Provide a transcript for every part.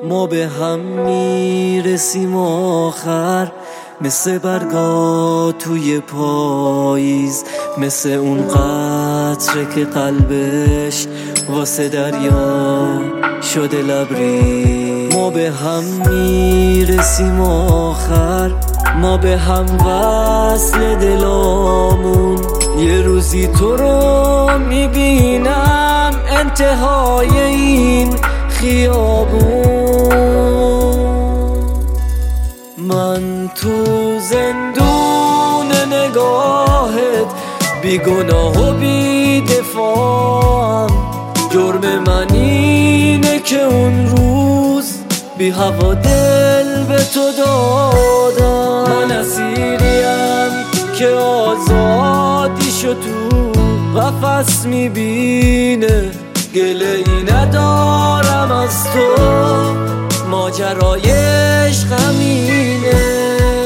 ما به هم میرسیم آخر، مثل برگا توی پاییز، مثل اون قطره که قلبش واسه دریا شده لبریز. ما به هم میرسیم آخر، ما به هم وصل دلامون. یه روزی تو رو میبینم انتهای این خیابون. من تو زندون نگاهت بیگناه و بی‌دفاعم. جرم من اینه که اون روز بی هوا دل به تو دادم. من اسیریم که آزادیشو تو قفس میبینه. گله ای ندارم از تو، ماجرای عشق همینه.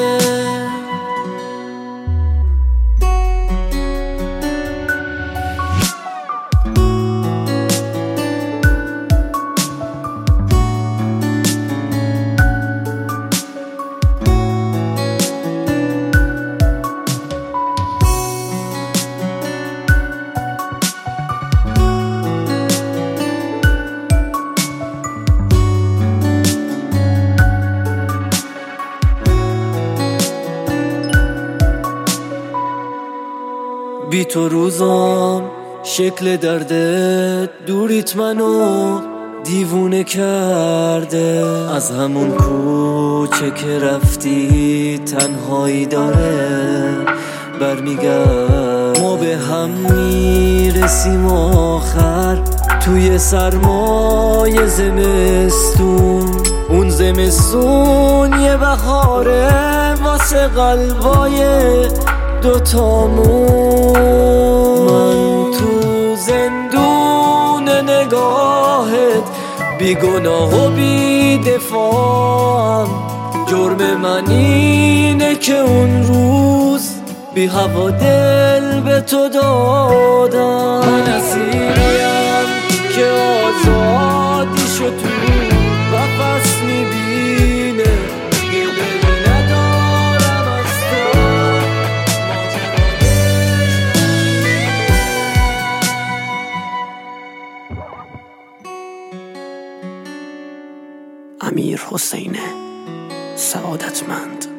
بی تو روزام شکل دردت، دوریت منو دیوونه کرده. از همون کوچه که رفتی تنهایی داره برمیگرد. ما به هم میرسیم آخر، توی سرمای زمستون. اون زمستون یه بهاره واسه قلبای دوتامون. من تو زندون نگاهت بیگناه و بی‌دفاعم. جرم من اینه که اون روز بی هوا دل به تو دادم. من اسیریم که آزادیشو تو قفس میبینه. امیرحسین سعادتمند.